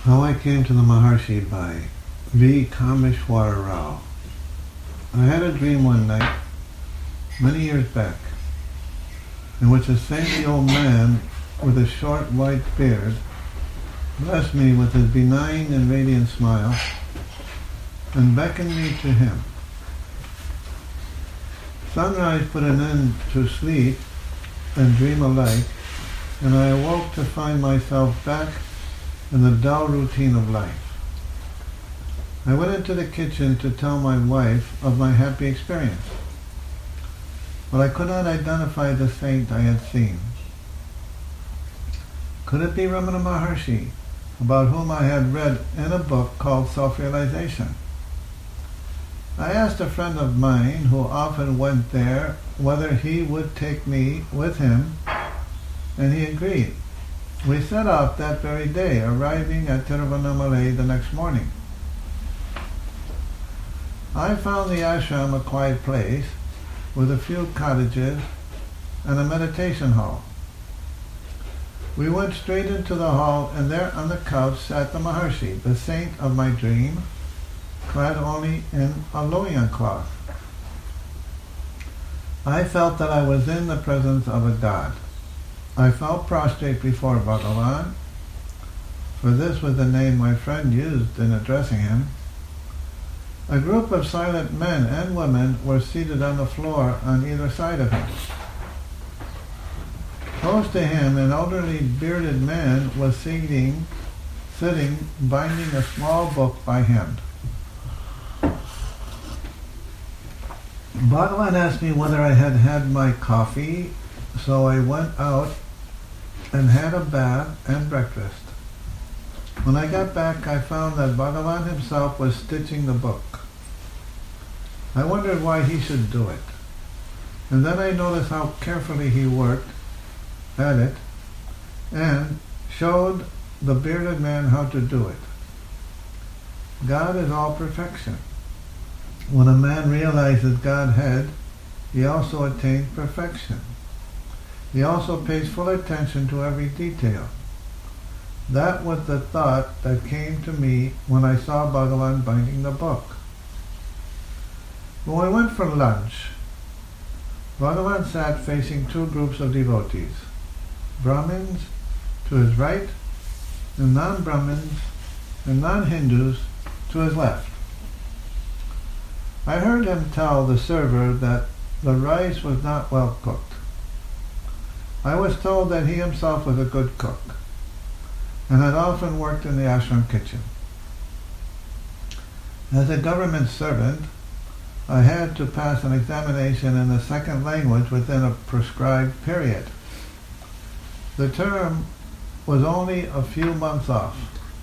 How I Came to the Maharshi by V. Kameshwara Rao. I had a dream one night, many years back, in which a saintly old man with a short white beard blessed me with his benign and radiant smile and beckoned me to him. Sunrise put an end to sleep and dream alike, and I awoke to find myself back in the dull routine of life. I went into the kitchen to tell my wife of my happy experience, but I could not identify the saint I had seen. Could it be Ramana Maharshi, about whom I had read in a book called Self-Realization? I asked a friend of mine who often went there whether he would take me with him, and he agreed. We set out that very day, arriving at Tiruvannamalai the next morning. I found the ashram a quiet place with a few cottages and a meditation hall. We went straight into the hall, and there on the couch sat the Maharshi, the saint of my dream, clad only in a loian cloth. I felt that I was in the presence of a god. I fell prostrate before Bhagavan, for this was the name my friend used in addressing him. A group of silent men and women were seated on the floor on either side of him. Close to him, an elderly bearded man was sitting, binding a small book by hand. Bhagavan asked me whether I had had my coffee, so I went out and had a bath and breakfast. When I got back, I found that Bhagavan himself was stitching the book. I wondered why he should do it. And then I noticed how carefully he worked at it and showed the bearded man how to do it. God is all perfection. When a man realizes Godhead, he also attains perfection. He also pays full attention to every detail. That was the thought that came to me when I saw Bhagavan binding the book. When we went for lunch, Bhagavan sat facing two groups of devotees, Brahmins to his right, and non-Brahmins and non-Hindus to his left. I heard him tell the server that the rice was not well cooked. I was told that he himself was a good cook and had often worked in the ashram kitchen. As a government servant, I had to pass an examination in the second language within a prescribed period. The term was only a few months off.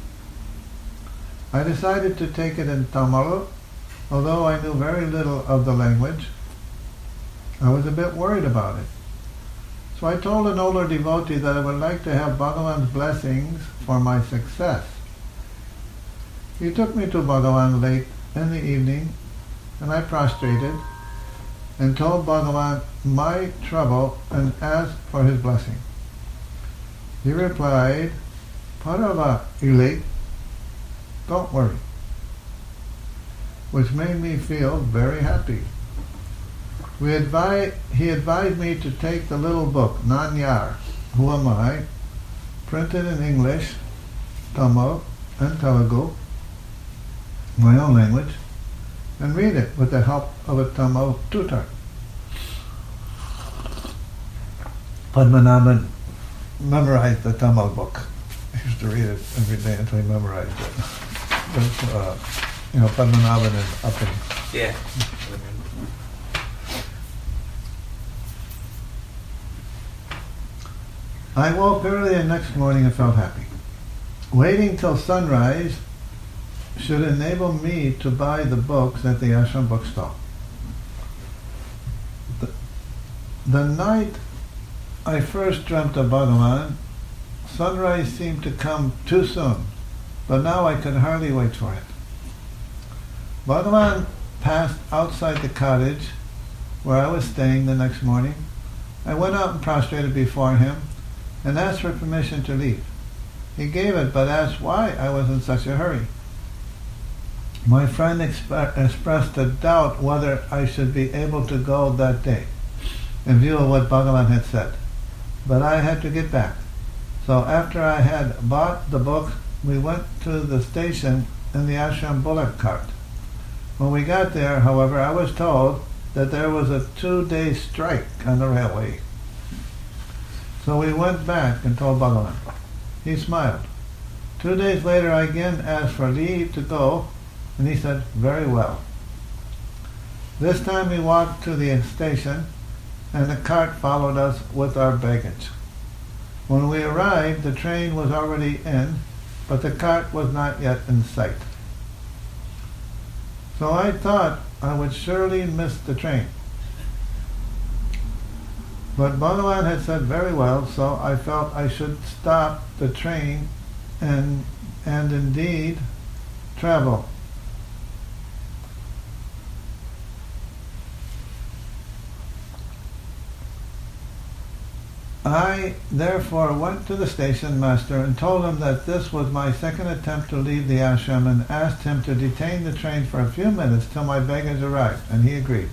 I decided to take it in Tamil, although I knew very little of the language. I was a bit worried about it. So I told an older devotee that I would like to have Bhagavan's blessings for my success. He took me to Bhagavan late in the evening, and I prostrated and told Bhagavan my trouble and asked for his blessing. He replied, "Parava ilate, don't worry," which made me feel very happy. He advised me to take the little book, Nanyar, Who Am I?, printed in English, Tamil, and Telugu, my own language, and read it with the help of a Tamil tutor. Padmanabhan memorized the Tamil book. I used to read it every day until he memorized it. But, Padmanabhan is up in... Yeah. I woke early the next morning and felt happy. Waiting till sunrise should enable me to buy the books at the ashram bookstall. The night I first dreamt of Bhagavan, sunrise seemed to come too soon, but now I could hardly wait for it. Bhagavan passed outside the cottage where I was staying the next morning. I went out and prostrated before him and asked for permission to leave. He gave it, but asked why I was in such a hurry. My friend expressed a doubt whether I should be able to go that day, in view of what Bhagavan had said. But I had to get back. So after I had bought the book, we went to the station in the ashram bullock cart. When we got there, however, I was told that there was a 2-day strike on the railway. So we went back and told Bhagavan. He smiled. 2 days later, I again asked for leave to go, and he said, very well. This time we walked to the station, and the cart followed us with our baggage. When we arrived, the train was already in, but the cart was not yet in sight. So I thought I would surely miss the train. But Bhagavan had said very well, so I felt I should stop the train and indeed travel. I therefore went to the station master and told him that this was my second attempt to leave the ashram and asked him to detain the train for a few minutes till my baggage arrived, and he agreed.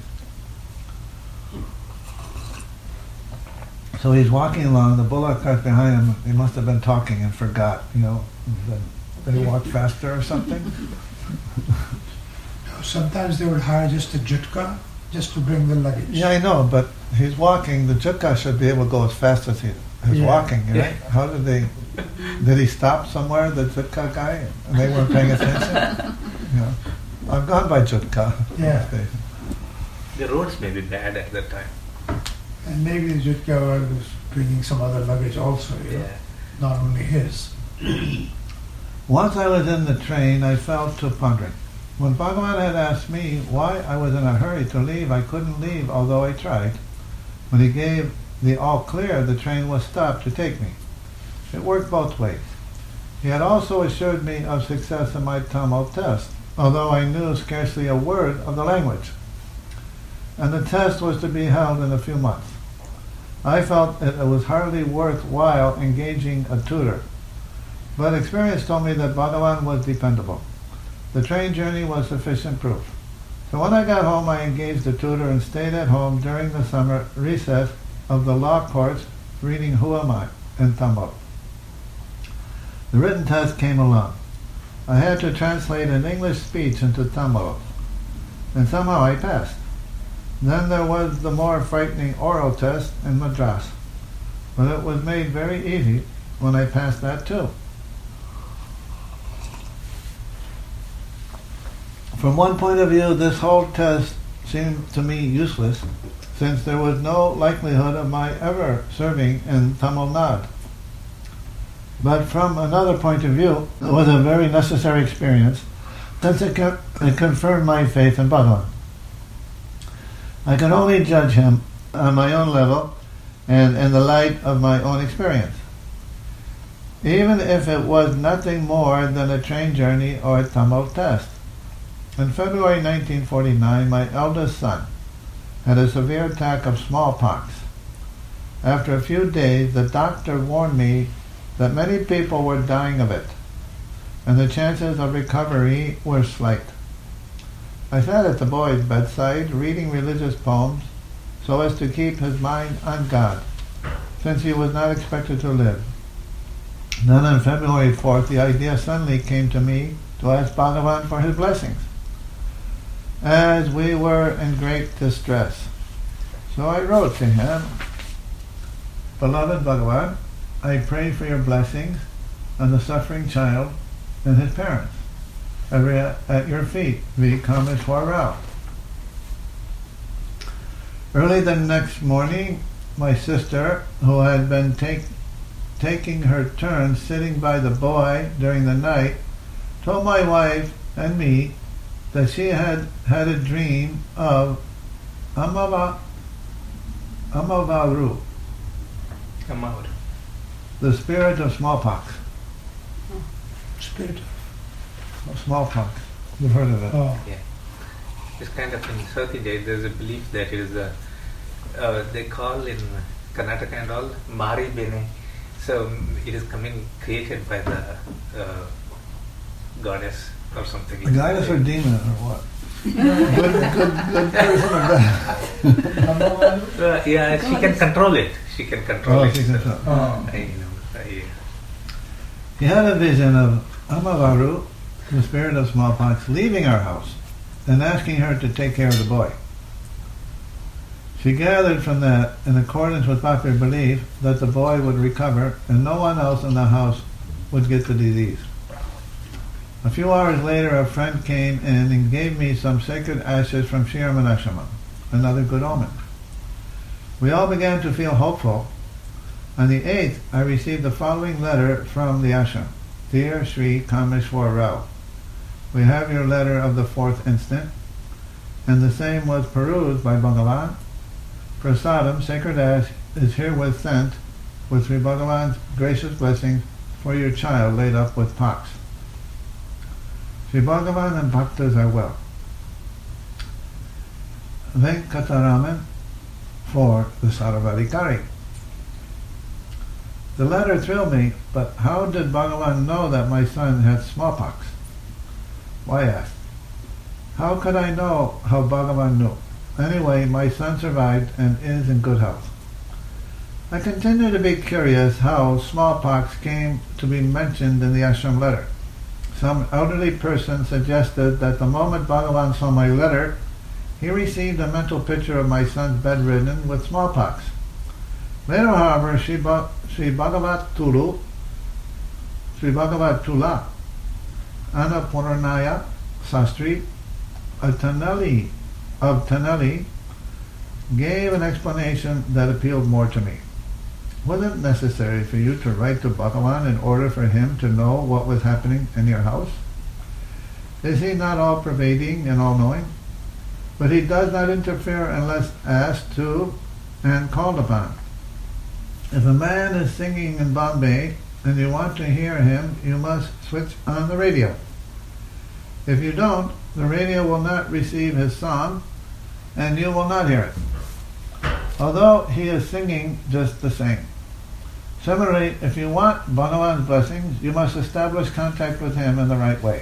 So he's walking along, the bullock cart behind him, he must have been talking and forgot, that he walked faster or something. Sometimes they would hire just a jutka, just to bring the luggage. Yeah, I know, but he's walking, the jutka should be able to go as fast as he's walking, right? How did he stop somewhere, the jutka guy, and they weren't paying attention? I've gone by jutka. Yeah. The roads may be bad at that time. And maybe the jutka was bringing some other luggage also, not only his. Once I was in the train, I fell to pondering. When Bhagavan had asked me why I was in a hurry to leave, I couldn't leave, although I tried. When he gave the all clear, the train was stopped to take me. It worked both ways. He had also assured me of success in my Tamil test, although I knew scarcely a word of the language. And the test was to be held in a few months. I felt that it was hardly worthwhile engaging a tutor, but experience told me that Bhagavan was dependable. The train journey was sufficient proof. So when I got home, I engaged a tutor and stayed at home during the summer recess of the law courts, reading Who Am I in Tamil. The written test came along. I had to translate an English speech into Tamil, and somehow I passed. Then there was the more frightening oral test in Madras, but it was made very easy when I passed that too. From one point of view, this whole test seemed to me useless, since there was no likelihood of my ever serving in Tamil Nadu. But from another point of view, it was a very necessary experience, since it confirmed my faith in Bhagavan. I could only judge him on my own level and in the light of my own experience, even if it was nothing more than a train journey or a Tamil test. In February 1949, my eldest son had a severe attack of smallpox. After a few days, the doctor warned me that many people were dying of it, and the chances of recovery were slight. I sat at the boy's bedside reading religious poems so as to keep his mind on God, since he was not expected to live. Then on February 4th, the idea suddenly came to me to ask Bhagavan for his blessings, as we were in great distress. So I wrote to him, Beloved Bhagavan, I pray for your blessings on the suffering child and his parents. At your feet, V. Kameshwar Rao. Early the next morning, my sister, who had been taking her turn sitting by the boy during the night, told my wife and me that she had had a dream of Amavaru, the spirit of smallpox. Spirit of smallpox. You've heard of it? Oh. Yeah. It's kind of in South India, there's a belief that it is they call in Karnataka and all, Mari Bene, So it is created by the goddess or something. A goddess or demon or what? good person or bad? Yeah, she can control it. She can control it. She can so, control. He had a vision of Amavaru, the spirit of smallpox, leaving our house and asking her to take care of the boy. She gathered from that, in accordance with popular belief, that the boy would recover and no one else in the house would get the disease. A few hours later, a friend came in and gave me some sacred ashes from Shiramanashamam, another good omen. We all began to feel hopeful. On the 8th, I received the following letter from the ashram. Dear Sri Kameshwar Rao, we have your letter of the 4th instant, and the same was perused by Bhagavan. Prasadam, sacred ash, is herewith sent with Sri Bhagavan's gracious blessings for your child laid up with pox. Sri Bhagavan and Bhaktas are well. Venkataraman for the Saravadikari. The letter thrilled me, but how did Bhagavan know that my son had smallpox? Why asked? How could I know how Bhagavan knew? Anyway, my son survived and is in good health. I continue to be curious how smallpox came to be mentioned in the ashram letter. Some elderly person suggested that the moment Bhagavan saw my letter, he received a mental picture of my son bedridden with smallpox. Later, however, Sri Bhagavat Tula, Annapurnaya Sastri of Tanali, gave an explanation that appealed more to me. Was it necessary for you to write to Bhagavan in order for him to know what was happening in your house? Is he not all-pervading and all-knowing? But he does not interfere unless asked to and called upon. If a man is singing in Bombay and you want to hear him, you must switch on the radio. If you don't, the radio will not receive his song and you will not hear it, although he is singing just the same. Similarly, if you want Bhagavan's blessings, you must establish contact with him in the right way.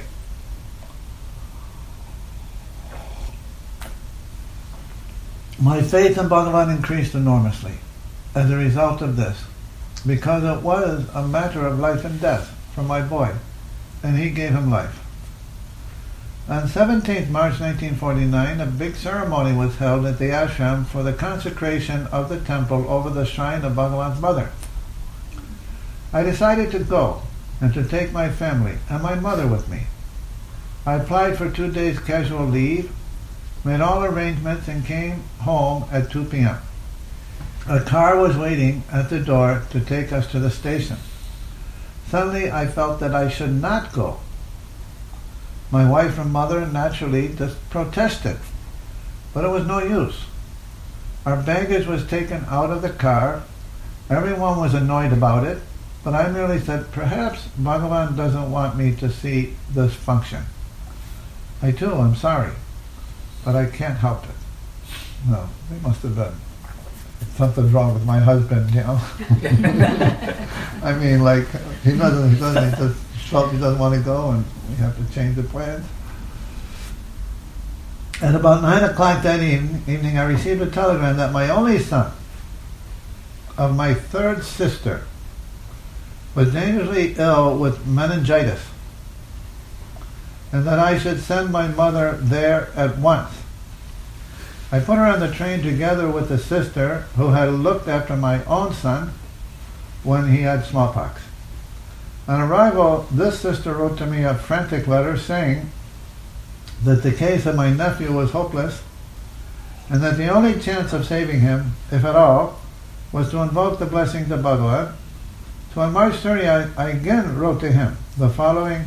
My faith in Bhagavan increased enormously as a result of this, because it was a matter of life and death for my boy, and he gave him life. On 17th March 1949, a big ceremony was held at the ashram for the consecration of the temple over the shrine of Bhagavan's mother. I decided to go and to take my family and my mother with me. I applied for 2 days casual leave, made all arrangements, and came home at 2 p.m. A car was waiting at the door to take us to the station. Suddenly I felt that I should not go. My wife and mother naturally just protested, but it was no use. Our baggage was taken out of the car. Everyone was annoyed about it, but I merely said, perhaps Bhagavan doesn't want me to see this function. I too am sorry, but I can't help it. No, it must have been something's wrong with my husband, you know. I mean, like, he just felt he doesn't want to go, and we have to change the plans. At about 9 o'clock that evening, I received a telegram that my only son, of my third sister, was dangerously ill with meningitis, and that I should send my mother there at once. I put her on the train together with the sister who had looked after my own son when he had smallpox. On arrival, this sister wrote to me a frantic letter saying that the case of my nephew was hopeless and that the only chance of saving him, if at all, was to invoke the blessings of Bhagavan. So on March 30, I again wrote to him. The following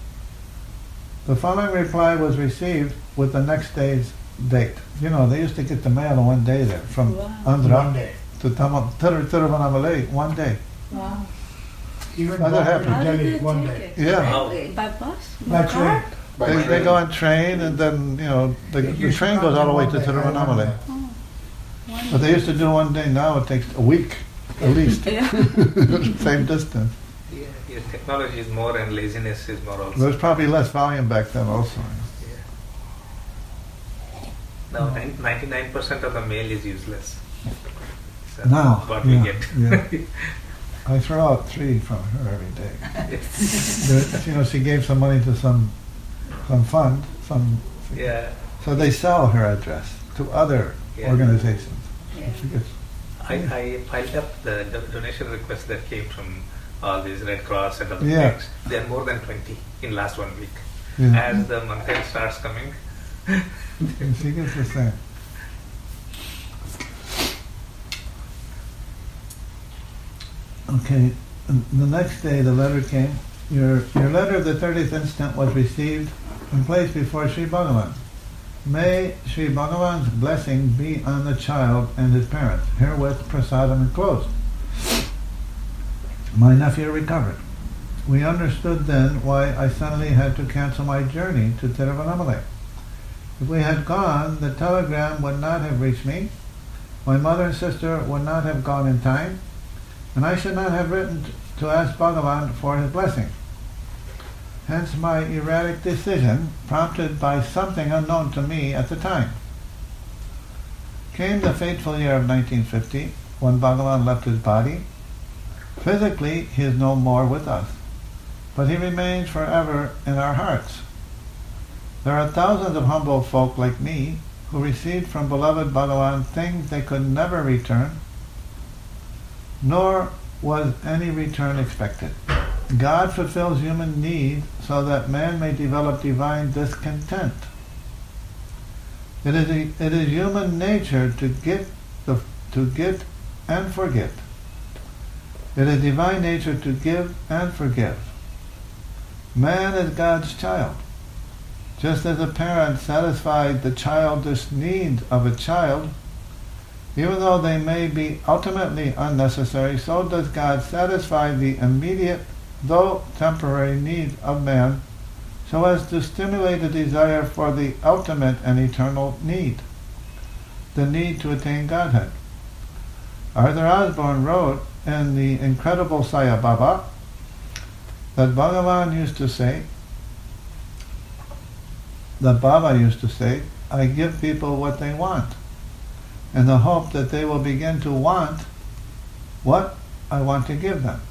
reply was received with the next day's date. You know, they used to get the mail in 1 day there, from Andhra to Tiruvannamalai, 1 day. Wow. Even How that happened? How did Delhi, they one take day. it? Yeah. By bus? By train. They go on train, and then, you know, the train goes all the way to Tiruvannamalai. Oh, But they used to do 1 day. Now it takes a week. at least. Yeah. Same distance. Yeah, technology is more and laziness is more also. There's probably less volume back then also. Yeah. Now 99% of the mail is useless. So Now, what yeah, we get. yeah. I throw out 3 from her every day. She gave some money to some fund, Yeah. so they sell her address to other Yeah. organizations. Yeah. She gets, I piled up the donation requests that came from all these Red Cross and other Yeah. things. There are more than 20 in last 1 week. yeah. As the month end starts coming, She gets the same. Okay, the next day the letter came. Your letter of the 30th instant was received and placed before Sri Bhagavan. May Sri Bhagavan's blessing be on the child and his parents. Herewith prasadam enclosed. My nephew recovered. We understood then why I suddenly had to cancel my journey to Tiruvannamalai. If we had gone, the telegram would not have reached me, my mother and sister would not have gone in time, and I should not have written to ask Bhagavan for his blessing. Hence my erratic decision, prompted by something unknown to me at the time. Came the fateful year of 1950, when Bhagavan left his body. Physically, he is no more with us, but he remains forever in our hearts. There are thousands of humble folk like me who received from beloved Bhagavan things they could never return, nor was any return expected. God fulfills human need so that man may develop divine discontent. It is human nature to get and forget. It is divine nature to give and forgive. Man is God's child. Just as a parent satisfies the childish needs of a child, even though they may be ultimately unnecessary, so does God satisfy the immediate, though temporary, needs of man, so as to stimulate a desire for the ultimate and eternal need, the need to attain Godhead. Arthur Osborne wrote in the incredible Saya Baba that Bhagavan used to say, I give people what they want, in the hope that they will begin to want what I want to give them.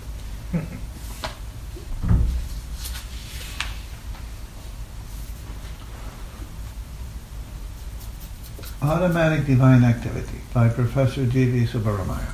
Automatic Divine Activity by Professor G.V. Subbaramaya.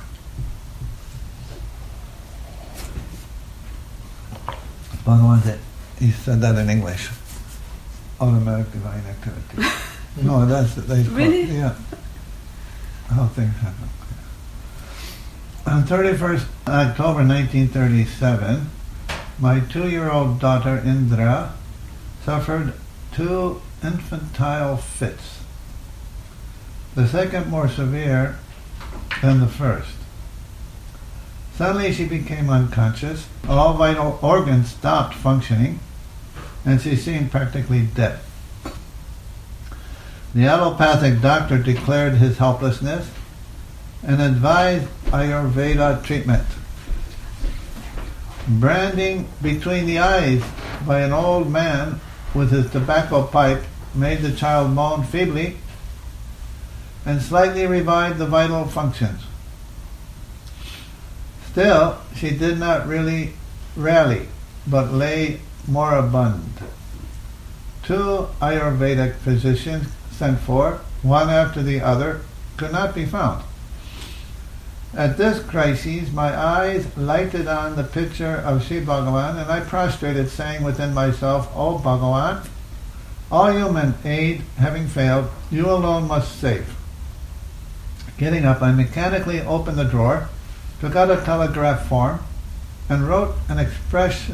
Bhagavan said, he said that in English. Automatic Divine Activity. No, that's Really? Yeah. How things happen. On 31st October 1937, my 2-year-old daughter Indra suffered 2 infantile fits, the second more severe than the first. Suddenly she became unconscious, all vital organs stopped functioning, and she seemed practically dead. The allopathic doctor declared his helplessness and advised Ayurveda treatment. Branding between the eyes by an old man with his tobacco pipe made the child moan feebly and slightly revived the vital functions. Still, she did not really rally, but lay moribund. 2 Ayurvedic physicians sent for, one after the other, could not be found. At this crisis, my eyes lighted on the picture of Sri Bhagavan, and I prostrated, saying within myself, O Bhagavan, all human aid having failed, you alone must save. Getting up, I mechanically opened the drawer, took out a telegraph form, and wrote an express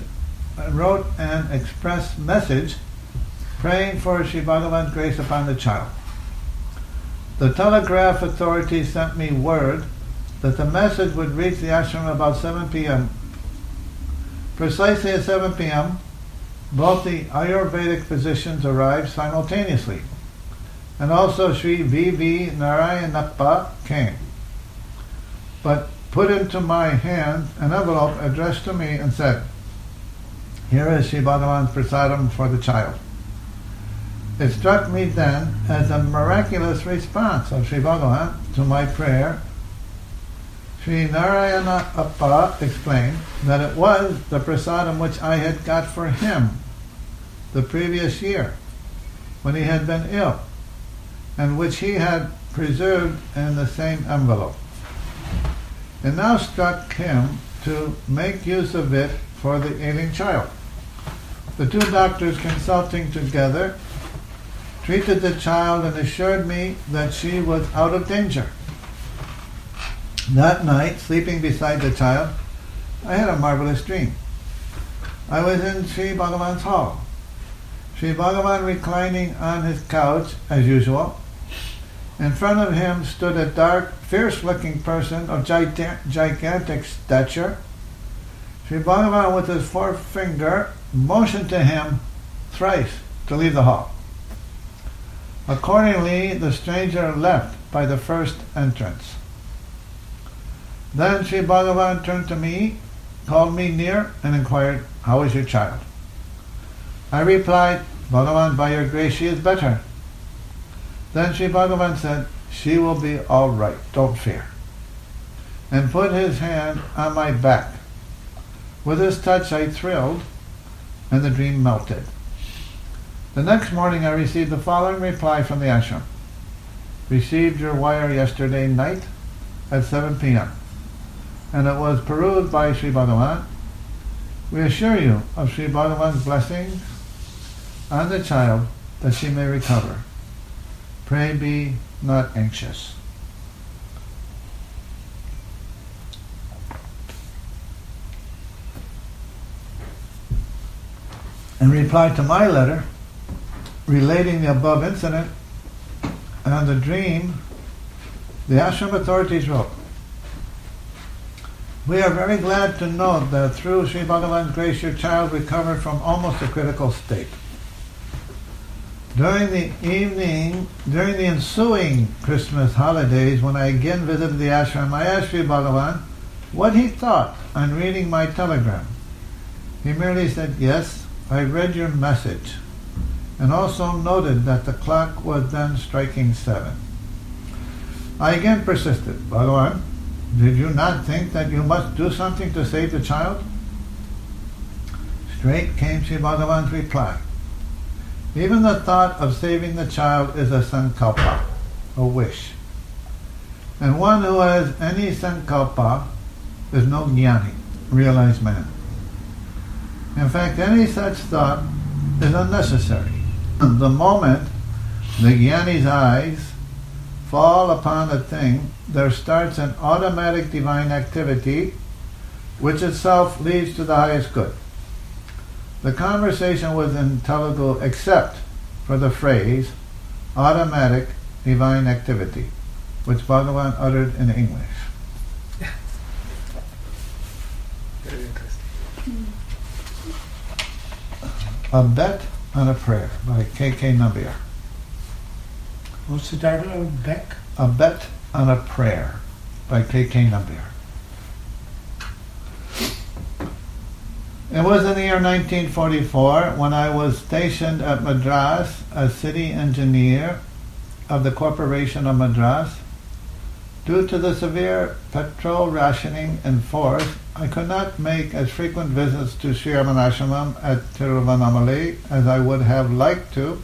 message praying for Sri Bhagavan's grace upon the child. The telegraph authority sent me word that the message would reach the ashram about 7 p.m. Precisely at 7 p.m., both the Ayurvedic physicians arrived simultaneously, and also Sri V.V. Narayanappa came. But put into my hand an envelope addressed to me and said, "Here is Sri Bhagavan's prasadam for the child." It struck me then as a miraculous response of Sri Bhagavan to my prayer. Sri Narayana Appa explained that it was the prasadam which I had got for him the previous year when he had been ill, and which he had preserved in the same envelope. It now struck him to make use of it for the ailing child. The two doctors, consulting together, treated the child and assured me that she was out of danger. That night, sleeping beside the child, I had a marvelous dream. I was in Sri Bhagavan's hall. Sri Bhagavan reclining on his couch, as usual. In front of him stood a dark, fierce-looking person of gigantic stature. Sri Bhagavan, with his forefinger, motioned to him thrice to leave the hall. Accordingly, the stranger left by the first entrance. Then Sri Bhagavan turned to me, called me near, and inquired, "How is your child?" I replied, "Bhagavan, by your grace, she is better." Then Sri Bhagavan said, "She will be all right, don't fear," and put his hand on my back. With his touch I thrilled, and the dream melted. The next morning I received the following reply from the ashram. "Received your wire yesterday night at 7 p.m. and it was perused by Sri Bhagavan. We assure you of Sri Bhagavan's blessings on the child that she may recover. Pray be not anxious." In reply to my letter relating the above incident and the dream, the ashram authorities wrote, "We are very glad to note that through Sri Bhagavan's grace your child recovered from almost a critical state. During the ensuing Christmas holidays, when I again visited the ashram, I asked Sri Bhagavan what he thought on reading my telegram. He merely said, 'Yes, I read your message,' and also noted that the clock was then striking 7. I again persisted, 'Bhagavan, did you not think that you must do something to save the child?' Straight came Sri Bhagavan's reply. 'Even the thought of saving the child is a sankalpa, a wish. And one who has any sankalpa is no jnani, realized man. In fact, any such thought is unnecessary. The moment the jnani's eyes fall upon a thing, there starts an automatic divine activity which itself leads to the highest good.' The conversation was in Telugu except for the phrase automatic divine activity, which Bhagavan uttered in English. Very interesting. A Bet on a Prayer by K.K. Nambiar. What's the title of Beck? A Bet on a Prayer by K.K. Nambiar. It was in the year 1944 when I was stationed at Madras as city engineer of the Corporation of Madras. Due to the severe petrol rationing enforced, I could not make as frequent visits to Sri Ramanashramam at Tiruvannamalai as I would have liked to.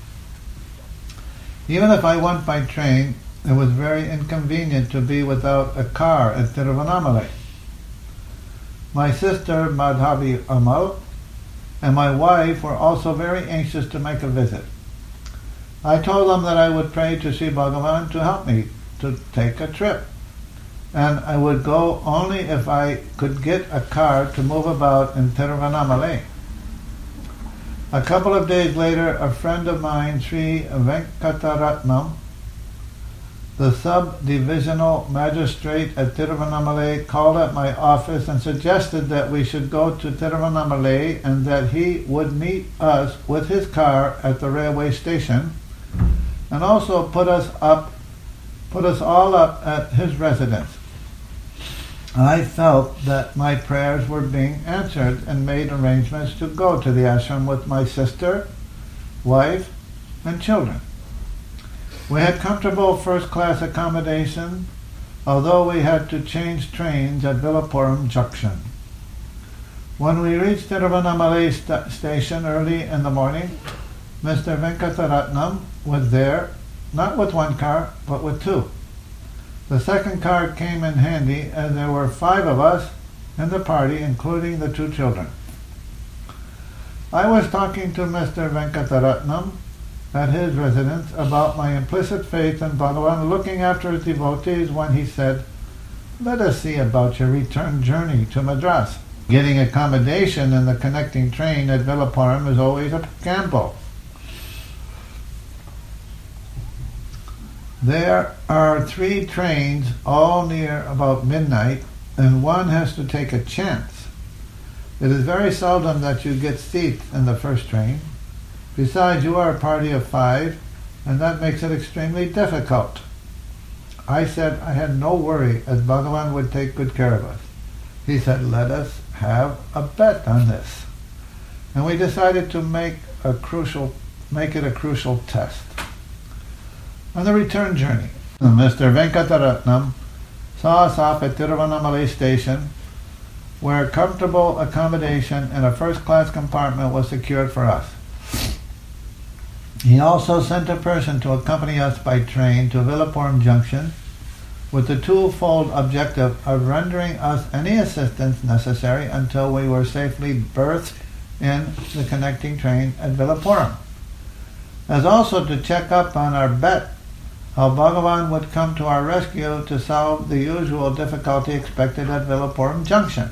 Even if I went by train, it was very inconvenient to be without a car at Tiruvannamalai. My sister Madhavi Amal and my wife were also very anxious to make a visit. I told them that I would pray to Sri Bhagavan to help me to take a trip, and I would go only if I could get a car to move about in Tiruvannamalai. A couple of days later, a friend of mine, Sri Venkataratnam, the sub-divisional magistrate at Tiruvannamalai, called at my office and suggested that we should go to Tiruvannamalai and that he would meet us with his car at the railway station and also put us all up at his residence. I felt that my prayers were being answered and made arrangements to go to the ashram with my sister, wife, and children. We had comfortable first-class accommodation, although we had to change trains at Villapuram Junction. When we reached Tiruvannamalai station early in the morning, Mr. Venkataratnam was there, not with one car, but with two. The second car came in handy as there were 5 of us in the party, including the 2 children. I was talking to Mr. Venkataratnam at his residence about my implicit faith in Bhagavan looking after his devotees when he said, "Let us see about your return journey to Madras. Getting accommodation in the connecting train at Villapuram is always a gamble. There are 3 trains, all near about midnight, and one has to take a chance. It is very seldom that you get seats in the first train. Besides, you are a party of 5, and that makes it extremely difficult." I said I had no worry, as Bhagavan would take good care of us. He said, "Let us have a bet on this." And we decided to make it a crucial test. On the return journey, Mr. Venkataratnam saw us off at Tiruvannamalai station, where comfortable accommodation in a first-class compartment was secured for us. He also sent a person to accompany us by train to Villapuram Junction with the twofold objective of rendering us any assistance necessary until we were safely berthed in the connecting train at Villapuram, as also to check up on our bet how Bhagavan would come to our rescue to solve the usual difficulty expected at Villapuram Junction.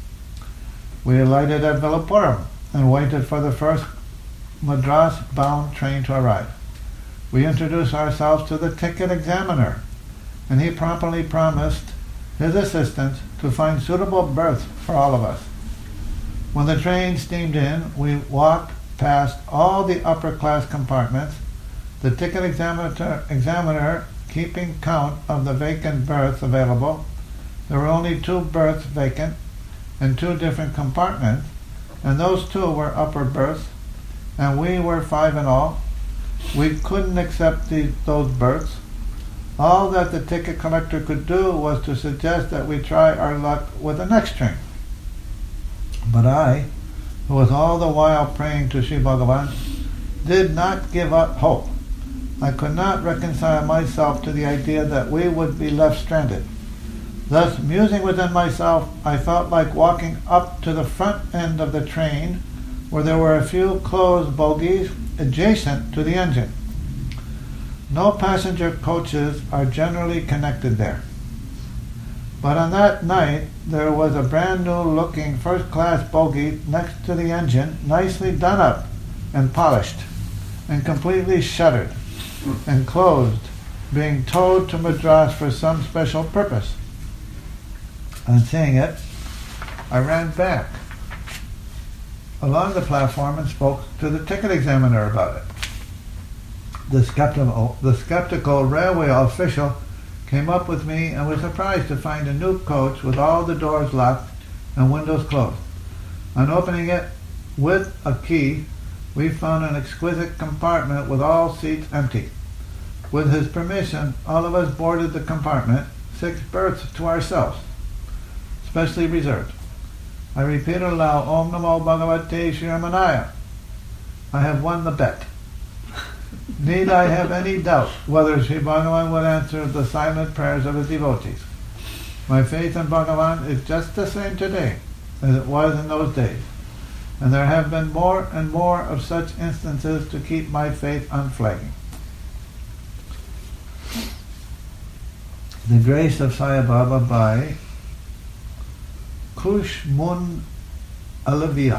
We alighted at Villapuram and waited for the first Madras-bound train to arrive. We introduced ourselves to the ticket examiner, and he promptly promised his assistance to find suitable berths for all of us. When the train steamed in, we walked past all the upper-class compartments, the ticket examiner keeping count of the vacant berths available. There were only 2 berths vacant in 2 different compartments, and those 2 were upper berths, and we were 5 in all. We couldn't accept those berths. All that the ticket collector could do was to suggest that we try our luck with the next train. But I, who was all the while praying to Sri Bhagavan, did not give up hope. I could not reconcile myself to the idea that we would be left stranded. Thus, musing within myself, I felt like walking up to the front end of the train, where there were a few closed bogies adjacent to the engine. No passenger coaches are generally connected there. But on that night, there was a brand new looking first-class bogie next to the engine, nicely done up and polished, and completely shuttered and closed, being towed to Madras for some special purpose. On seeing it, I ran back along the platform and spoke to the ticket examiner about it. The skeptical railway official came up with me and was surprised to find a new coach with all the doors locked and windows closed. On opening it with a key, we found an exquisite compartment with all seats empty. With his permission, all of us boarded the compartment, 6 berths to ourselves, specially reserved. I repeated aloud, "Om Namo Bhagavate Shri Ramanaya." I have won the bet. Need I have any doubt whether Sri Bhagavan would answer the silent prayers of his devotees? My faith in Bhagavan is just the same today as it was in those days, and there have been more and more of such instances to keep my faith unflagging. The Grace of Sai Baba by Kushmun Alavia.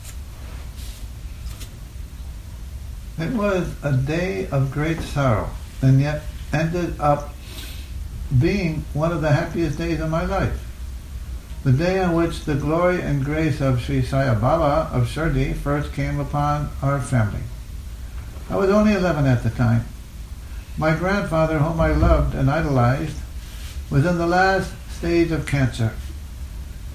It was a day of great sorrow, and yet ended up being one of the happiest days of my life. The day on which the glory and grace of Sri Sai Baba of Shirdi first came upon our family. I was only 11 at the time. My grandfather, whom I loved and idolized, was in the last stage of cancer,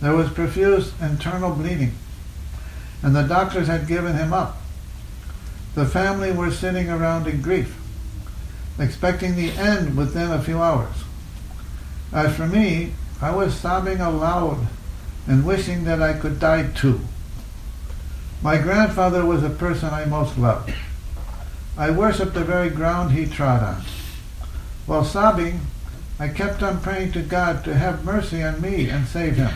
There was profuse internal bleeding, and the doctors had given him up. The family were sitting around in grief, expecting the end within a few hours. As for me, I was sobbing aloud and wishing that I could die too. My grandfather was the person I most loved. I worshipped the very ground he trod on. While sobbing, I kept on praying to God to have mercy on me and save him.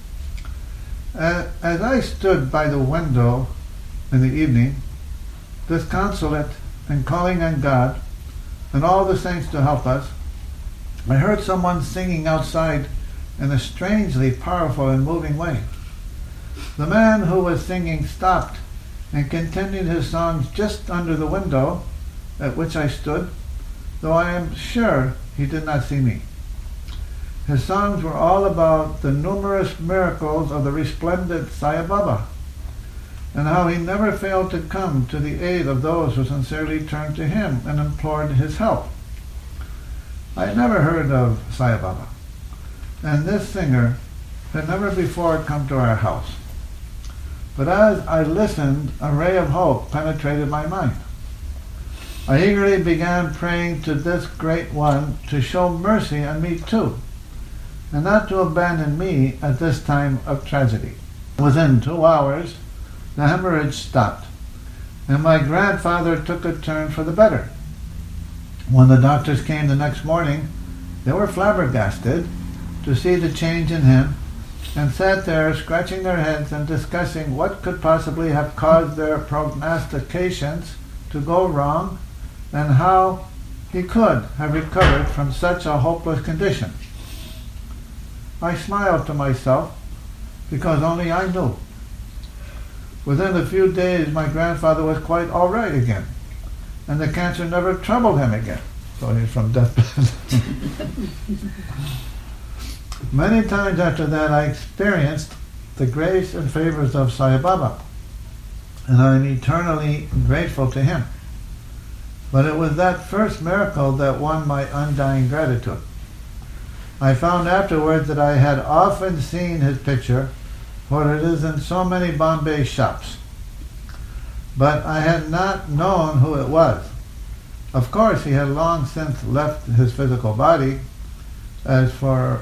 As I stood by the window in the evening, disconsolate and calling on God and all the saints to help us, I heard someone singing outside in a strangely powerful and moving way. The man who was singing stopped and continued his songs just under the window at which I stood, though I am sure he did not see me. His songs were all about the numerous miracles of the resplendent Sai Baba, and how he never failed to come to the aid of those who sincerely turned to him and implored his help. I had never heard of Sai Baba, and this singer had never before come to our house. But as I listened, a ray of hope penetrated my mind. I eagerly began praying to this Great One to show mercy on me too, and not to abandon me at this time of tragedy. Within 2 hours, the hemorrhage stopped, and my grandfather took a turn for the better. When the doctors came the next morning, they were flabbergasted to see the change in him, and sat there scratching their heads and discussing what could possibly have caused their prognostications to go wrong, and how he could have recovered from such a hopeless condition. I smiled to myself, because only I knew. Within a few days, my grandfather was quite all right again, and the cancer never troubled him again. So he's from deathbed. Many times after that, I experienced the grace and favors of Sai Baba, and I am eternally grateful to him. But it was that first miracle that won my undying gratitude. I found afterwards that I had often seen his picture, for it is in so many Bombay shops, but I had not known who it was. Of course, he had long since left his physical body, as far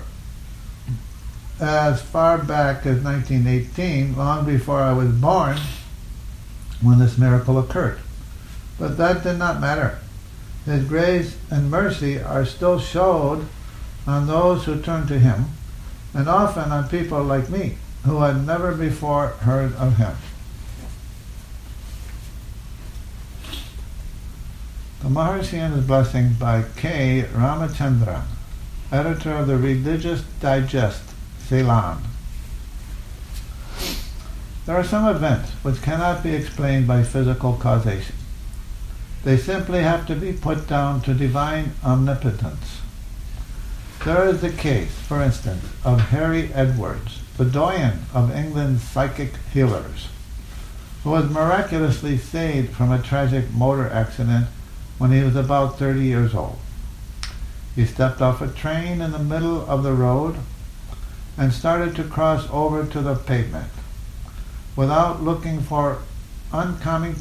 back as 1918, long before I was born, when this miracle occurred. But that did not matter. His grace and mercy are still showed on those who turn to him, and often on people like me, who had never before heard of him. The Maharshi and His Blessing by K. Ramachandran, editor of the Religious Digest, Ceylon. There are some events which cannot be explained by physical causation. They simply have to be put down to divine omnipotence. There is the case, for instance, of Harry Edwards, the doyen of England's psychic healers, who was miraculously saved from a tragic motor accident when he was about 30 years old. He stepped off a train in the middle of the road and started to cross over to the pavement. Without looking for oncoming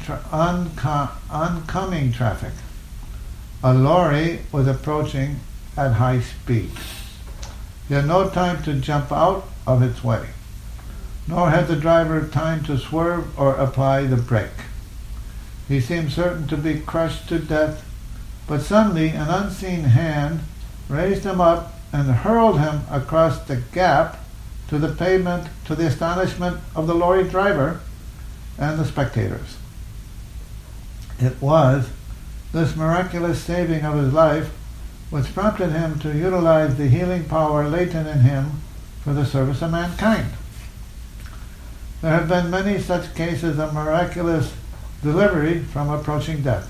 traffic, a lorry was approaching at high speed. He had no time to jump out of its way, nor had the driver time to swerve or apply the brake. He seemed certain to be crushed to death, but suddenly an unseen hand raised him up and hurled him across the gap to the pavement, to the astonishment of the lorry driver and the spectators. It was this miraculous saving of his life which prompted him to utilize the healing power latent in him for the service of mankind. There have been many such cases of miraculous delivery from approaching death.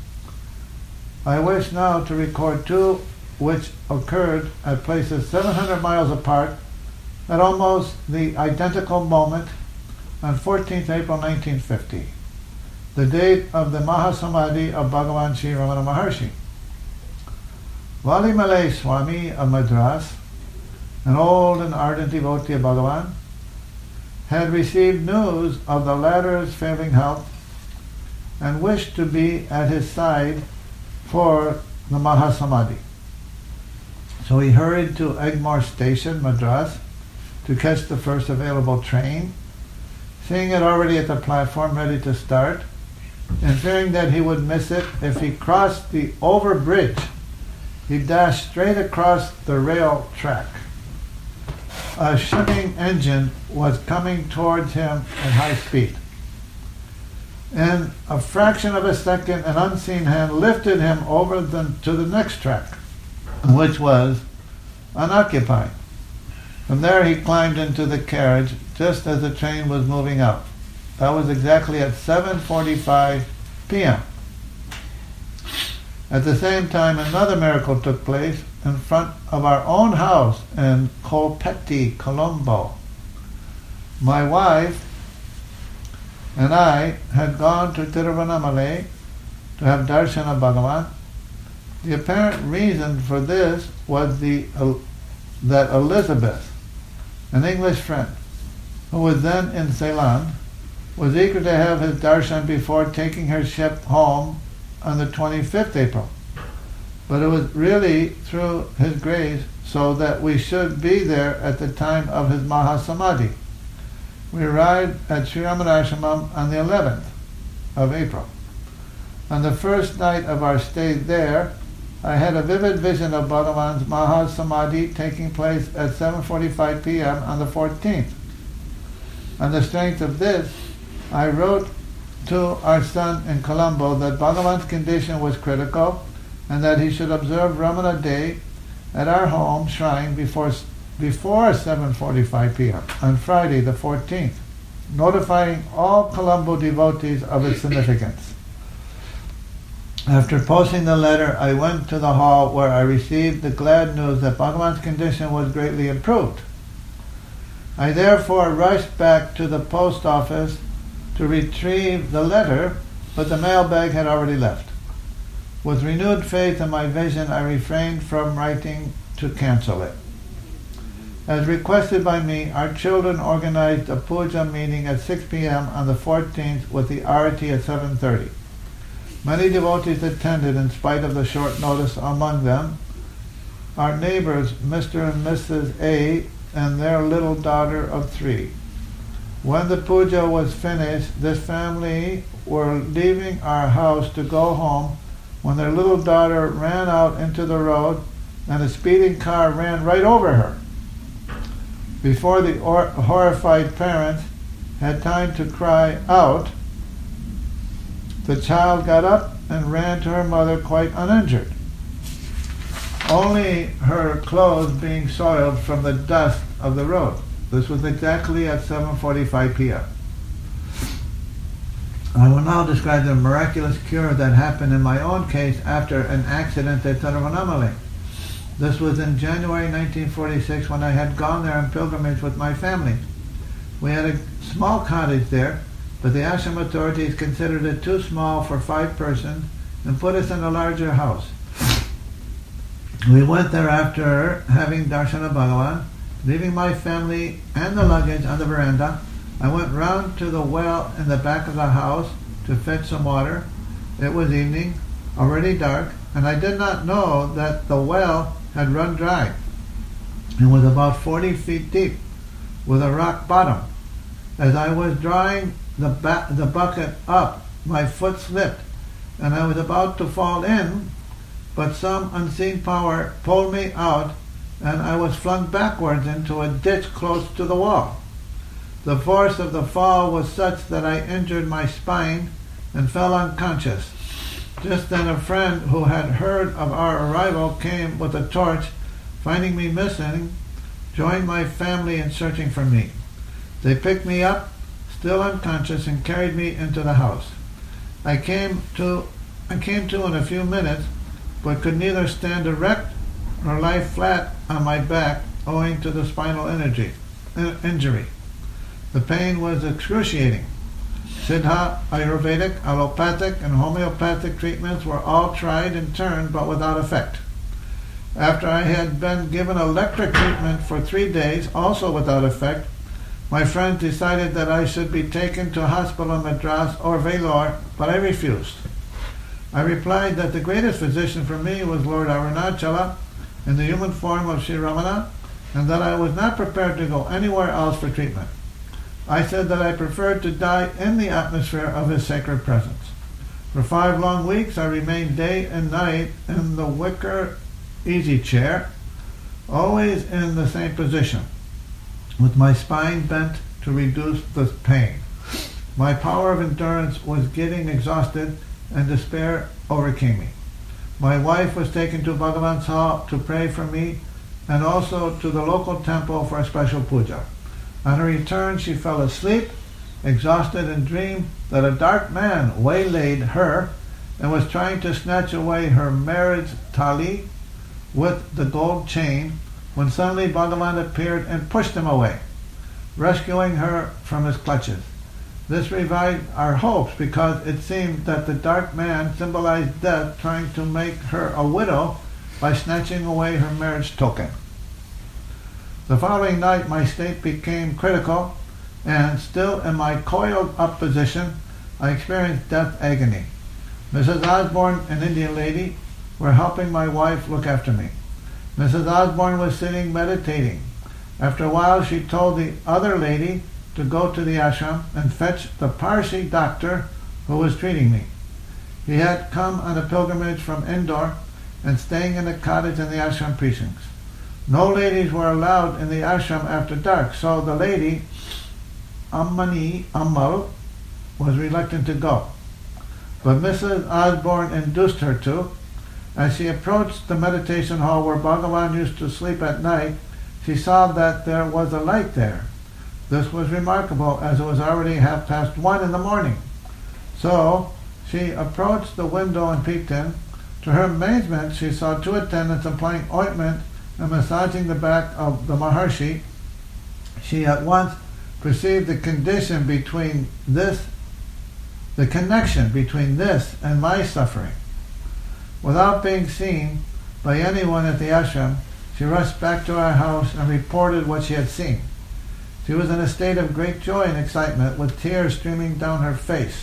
I wish now to record two which occurred at places 700 miles apart at almost the identical moment on 14th April 1950, the date of the Mahasamadhi of Bhagavan Sri Ramana Maharshi. Vali Malay Swami of Madras, an old and ardent devotee of Bhagavan, had received news of the latter's failing health and wished to be at his side for the Mahasamadhi. So he hurried to Egmore Station, Madras, to catch the first available train. Seeing it already at the platform ready to start, and fearing that he would miss it if he crossed the overbridge, he dashed straight across the rail track. A shipping engine was coming towards him at high speed. In a fraction of a second, an unseen hand lifted him over to the next track, which was unoccupied. From there he climbed into the carriage just as the train was moving out. That was exactly at 7:45 p.m. At the same time, another miracle took place in front of our own house in Kolpeti, Colombo. My wife and I had gone to Tiruvannamalai to have darshan of Bhagavan. The apparent reason for this was that Elizabeth, an English friend, who was then in Ceylon, was eager to have his darshan before taking her ship home on the 25th April. But it was really through his grace so that we should be there at the time of his Mahasamadhi. We arrived at Sri Ramanashramam on the 11th of April. On the first night of our stay there, I had a vivid vision of Bhagavan's Mahasamadhi taking place at 7:45 p.m. on the 14th. On the strength of this, I wrote to our son in Colombo that Bhagavan's condition was critical and that he should observe Ramana Day at our home shrine before 7:45 p.m. on Friday the 14th, notifying all Colombo devotees of its significance. After posting the letter, I went to the hall where I received the glad news that Bhagavan's condition was greatly improved. I therefore rushed back to the post office to retrieve the letter, but the mailbag had already left. With renewed faith in my vision, I refrained from writing to cancel it. As requested by me, our children organized a puja meeting at 6 p.m. on the 14th with the arati at 7:30. Many devotees attended in spite of the short notice, among them our neighbors, Mr. and Mrs. A, and their little daughter of 3. When the puja was finished, this family were leaving our house to go home when their little daughter ran out into the road and a speeding car ran right over her. Before the horrified parents had time to cry out, the child got up and ran to her mother quite uninjured, only her clothes being soiled from the dust of the road. This was exactly at 7:45 p.m. I will now describe the miraculous cure that happened in my own case after an accident at Tiruvannamalai. This was in January 1946 when I had gone there on pilgrimage with my family. We had a small cottage there, but the ashram authorities considered it too small for 5 persons and put us in a larger house. We went there after having darshan of Bhagavan. Leaving my family and the luggage on the veranda, I went round to the well in the back of the house to fetch some water. It was evening, already dark, and I did not know that the well had run dry and was about 40 feet deep, with a rock bottom. As I was drawing the bucket up, my foot slipped, and I was about to fall in, but some unseen power pulled me out, and I was flung backwards into a ditch close to the wall. The force of the fall was such that I injured my spine and fell unconscious. Just then a friend who had heard of our arrival came with a torch. Finding me missing, joined my family in searching for me. They picked me up, still unconscious, and carried me into the house. I came to in a few minutes, but could neither stand erect nor lie flat on my back owing to the spinal injury. The pain was excruciating. Siddha, Ayurvedic, allopathic, and homeopathic treatments were all tried in turn, but without effect. After I had been given electric treatment for 3 days, also without effect, My friends decided that I should be taken to a hospital in Madras or Vellore, but I refused. I replied that the greatest physician for me was Lord Arunachala in the human form of Sri Ramana, and that I was not prepared to go anywhere else for treatment. I said that I preferred to die in the atmosphere of his sacred presence. For 5 long weeks I remained day and night in the wicker easy chair, always in the same position, with my spine bent to reduce the pain. My power of endurance was getting exhausted, and despair overcame me. My wife was taken to Bhagavan's hall to pray for me, and also to the local temple for a special puja. On her return, she fell asleep, exhausted, and dreamed that a dark man waylaid her and was trying to snatch away her marriage thali with the gold chain, when suddenly Bhagavan appeared and pushed him away, rescuing her from his clutches. This revived our hopes, because it seemed that the dark man symbolized death, trying to make her a widow by snatching away her marriage token. The following night my state became critical, and still in my coiled up position, I experienced death agony. Mrs. Osborne, an Indian lady, were helping my wife look after me. Mrs. Osborne was sitting meditating. After a while she told the other lady to go to the ashram and fetch the Parsi doctor who was treating me. He had come on a pilgrimage from Indore and staying in a cottage in the ashram precincts. No ladies were allowed in the ashram after dark, so the lady, Ammani Ammal, was reluctant to go. But Mrs. Osborne induced her to. As she approached the meditation hall where Bhagavan used to sleep at night, she saw that there was a light there. This was remarkable, as it was already 1:30 in the morning. So she approached the window and peeped in. To her amazement, she saw 2 attendants applying ointment and massaging the back of the Maharshi. She at once perceived the connection between this and my suffering. Without being seen by anyone at the ashram, she rushed back to our house and reported what she had seen. She was in a state of great joy and excitement, with tears streaming down her face.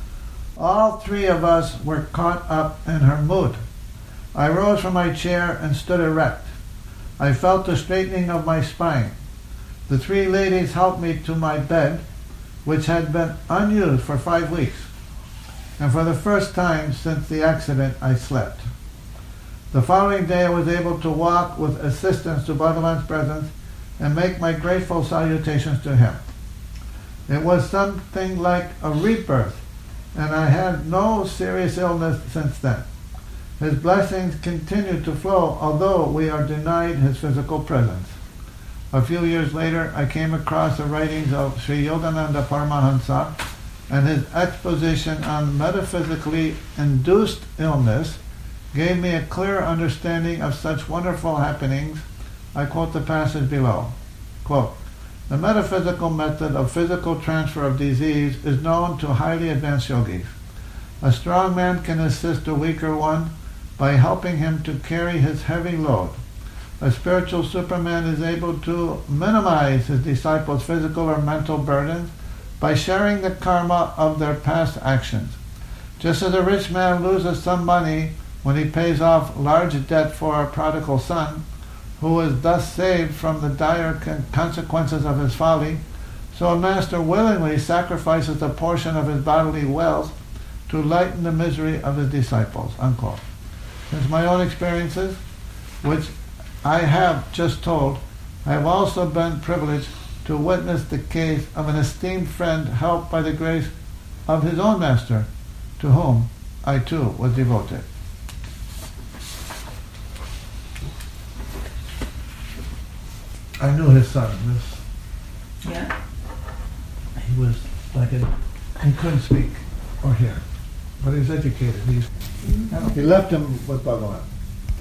All 3 of us were caught up in her mood. I rose from my chair and stood erect. I felt the straightening of my spine. The 3 ladies helped me to my bed, which had been unused for 5 weeks. And for the first time since the accident, I slept. The following day I was able to walk with assistance to Bhagavan's presence and make my grateful salutations to him. It was something like a rebirth, and I had no serious illness since then. His blessings continue to flow, although we are denied his physical presence. A few years later, I came across the writings of Sri Yogananda Paramahansa, and his exposition on metaphysically induced illness gave me a clear understanding of such wonderful happenings. I quote the passage below. Quote, "The metaphysical method of physical transfer of disease is known to highly advanced yogis. A strong man can assist a weaker one by helping him to carry his heavy load. A spiritual superman is able to minimize his disciples' physical or mental burdens by sharing the karma of their past actions. Just as a rich man loses some money when he pays off large debt for a prodigal son, who is thus saved from the dire consequences of his folly, so a master willingly sacrifices a portion of his bodily wealth to lighten the misery of his disciples." Unquote. Since my own experiences, which I have just told, I have also been privileged to witness the case of an esteemed friend helped by the grace of his own master, to whom I too was devoted. I knew his son. Yeah. He was like he couldn't speak or hear, but he was educated. He left him with Bhagavan.